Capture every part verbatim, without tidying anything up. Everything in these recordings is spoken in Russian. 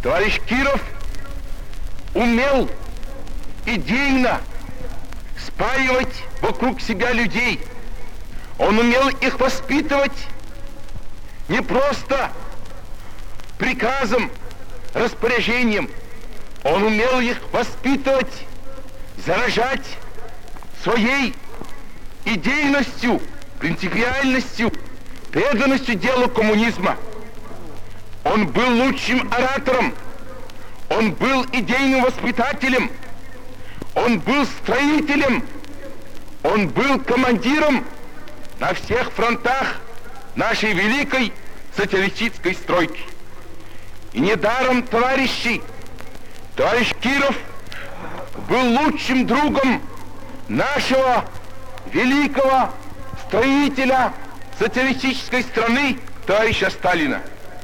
Товарищ Киров умел идейно спаивать вокруг себя людей. Он умел их воспитывать не просто приказом, распоряжением. Он умел их воспитывать, заражать своей идейностью, принципиальностью, преданностью делу коммунизма. Он был лучшим оратором, он был идейным воспитателем, он был строителем, он был командиром на всех фронтах нашей великой социалистической стройки. И недаром, товарищи, товарищ Киров был лучшим другом нашего великого строителя социалистической страны, товарища Сталина.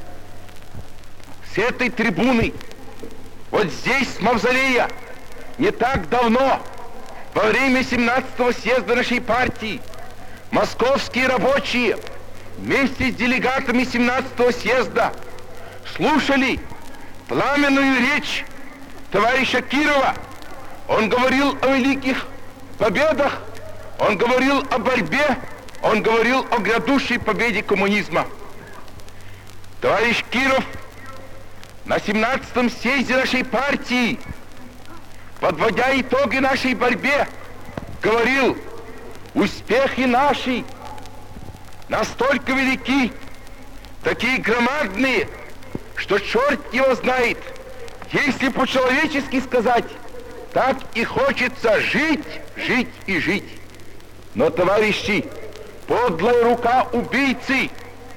С этой трибуны, вот здесь, с мавзолея, не так давно, во время семнадцатого съезда нашей партии, московские рабочие вместе с делегатами семнадцатого съезда слушали пламенную речь товарища Кирова. Он говорил о великих победах, он говорил о борьбе, он говорил о грядущей победе коммунизма. Товарищ Киров на семнадцатом съезде нашей партии, подводя итоги нашей борьбе, говорил: успехи наши настолько велики, такие громадные, что черт его знает, если по-человечески сказать, так и хочется жить, жить и жить. Но, товарищи, подлая рука убийцы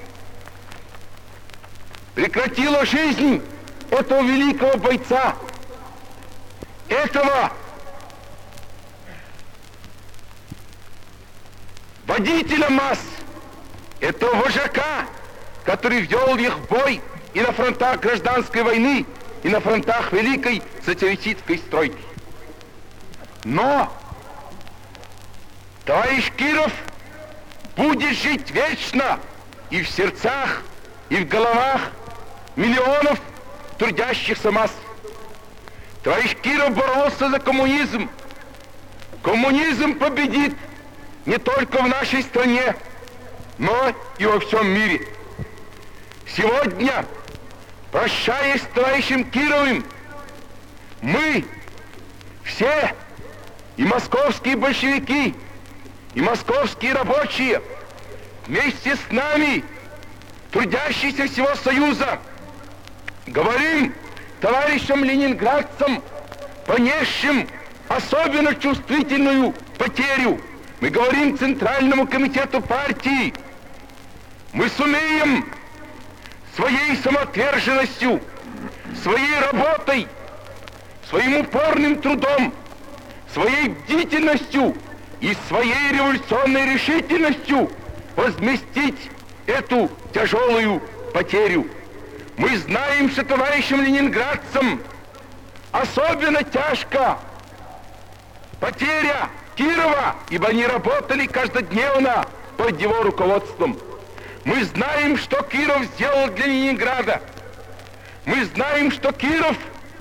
прекратила жизнь этого великого бойца, этого водителя масс, этого вожака, который ввел их в бой и на фронтах гражданской войны, и на фронтах великой социалистической стройки. Но товарищ Киров будет жить вечно и в сердцах, и в головах миллионов трудящихся масс. Товарищ Киров боролся за коммунизм. Коммунизм победит не только в нашей стране, но и во всем мире. Сегодня, прощаясь с товарищем Кировым, мы все, и московские большевики, и московские рабочие, вместе с нами, трудящиеся всего Союза, говорим товарищам ленинградцам, понесшим особенно чувствительную потерю. Мы говорим Центральному комитету партии: мы сумеем своей самоотверженностью, своей работой, своим упорным трудом, своей бдительностью и своей революционной решительностью возместить эту тяжелую потерю. Мы знаем, что товарищам ленинградцам особенно тяжко потеря Кирова, ибо они работали каждодневно под его руководством. Мы знаем, что Киров сделал для Ленинграда. Мы знаем, что Киров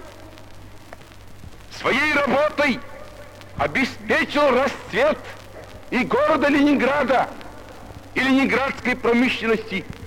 своей работой обеспечил расцвет и города Ленинграда, и ленинградской промышленности.